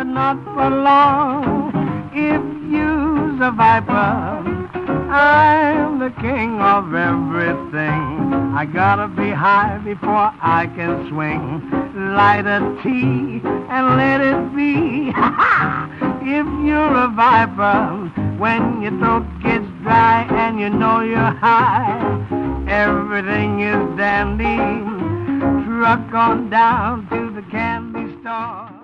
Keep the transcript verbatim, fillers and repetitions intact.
but not for long. If you's a viper, I'm the king of everything. I gotta be high before I can swing. Light a tea and let it be. If you're a viper, when your throat gets dry and you know you're high, everything is dandy. Truck on down to the candy store.